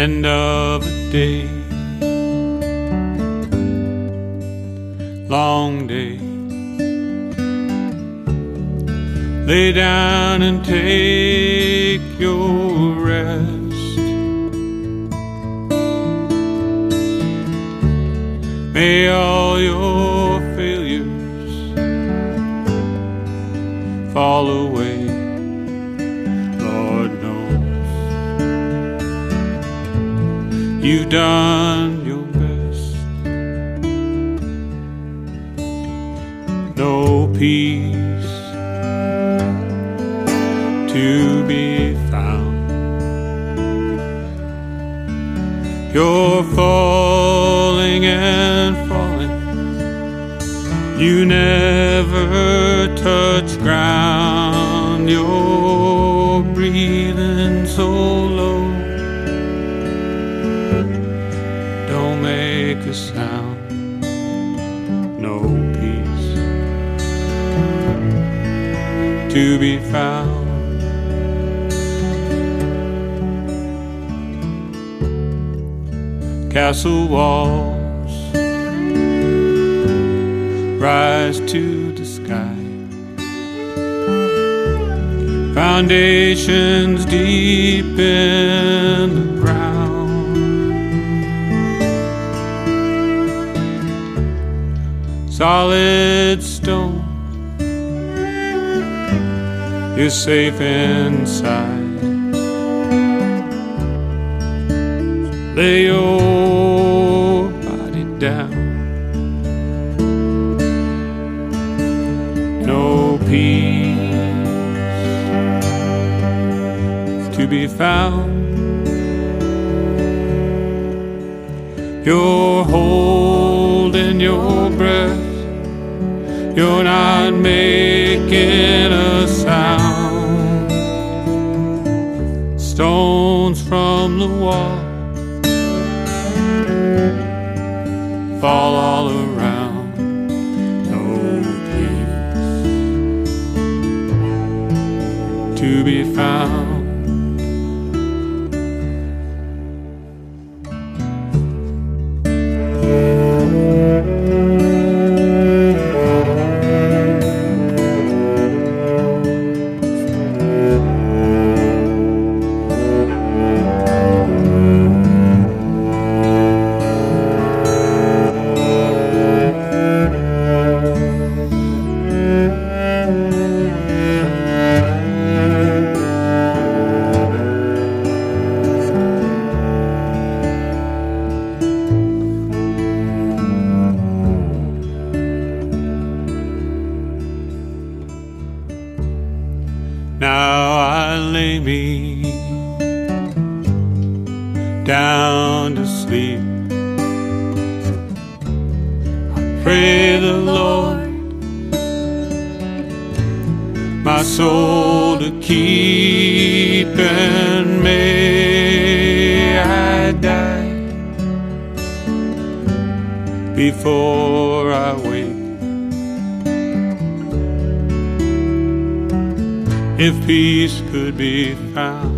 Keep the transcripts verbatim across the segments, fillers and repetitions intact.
end of a day, long day. Lay down and take your rest. May all your failures fall away. Lord knows you've done your best. No peace to be found. You're falling and falling. You never touch ground. You're breathing so low. Don't make a sound. No peace to be found. Castle walls rise to the sky, foundations deep in the ground, solid stone, you're safe inside. Lay your body down. No peace to be found. You're holding your breath. You're not making a sound. Stones from the wall fall all around. No peace to be found. Now I lay me down to sleep. I pray the Lord my soul to keep, and may I die before I wake. If peace could be found,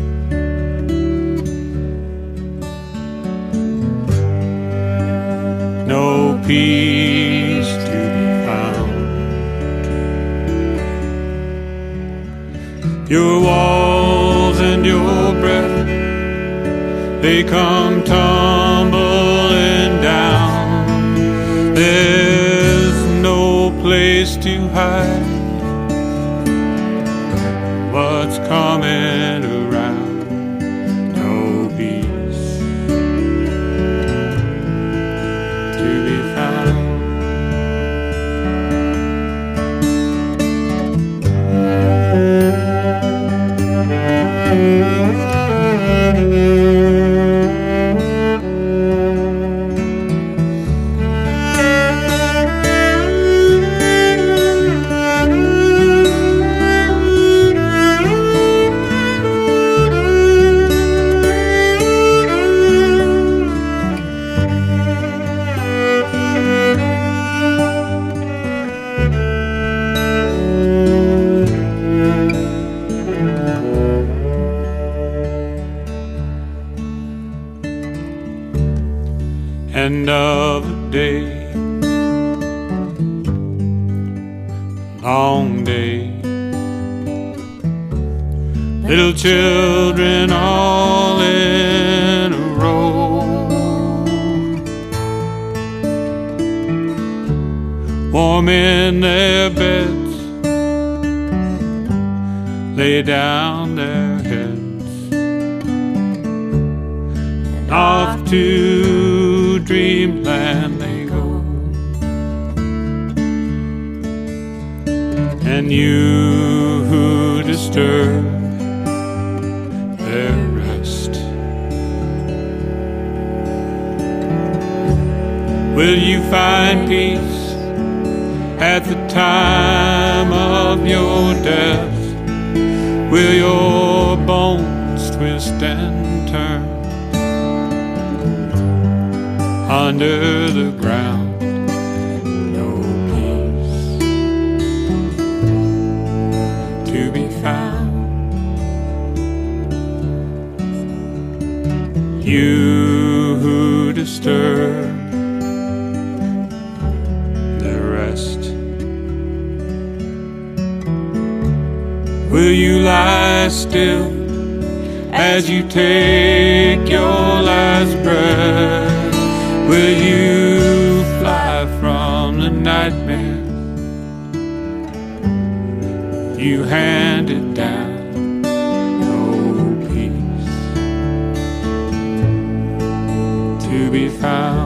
no peace to be found. Your walls and your breath, they come tumbling down. There's no place to hide what's coming around. No peace to be found. long day. Little children all in a row, warm in their beds, lay down their heads, and off to dreamland they go. And you who disturb their rest, will you find peace at the time of your death? Will your bones twist and turn under the ground? No peace to be found. You who disturb the rest, will you lie still as you take your last breath? Will you fly from the nightmare you handed down? No peace to be found.